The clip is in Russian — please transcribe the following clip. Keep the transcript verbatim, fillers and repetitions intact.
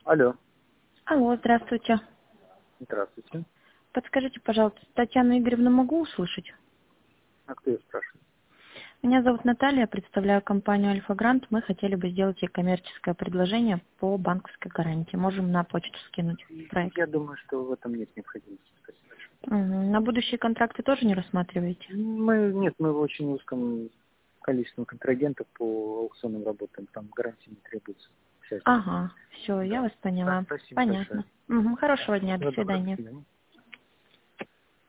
Алло, Алло, здравствуйте. здравствуйте. Подскажите, пожалуйста, Татьяну Игоревну могу услышать? А кто ее спрашивает? Меня зовут Наталья, я представляю компанию Альфа Грант. Мы хотели бы сделать ей коммерческое предложение по банковской гарантии. Можем на почту скинуть проект. Я думаю, что в этом нет необходимости. Спасибо большое. Мгм. На будущие контракты тоже не рассматриваете? Мы, нет, мы в очень узком количестве контрагентов по аукционным работам. Там гарантии не требуется. К счастью. Ага, все, я Да. вас Да, поняла. спасибо большое. Понятно. Мгм. Хорошего дня, до Всего доброго, до свидания. свидания.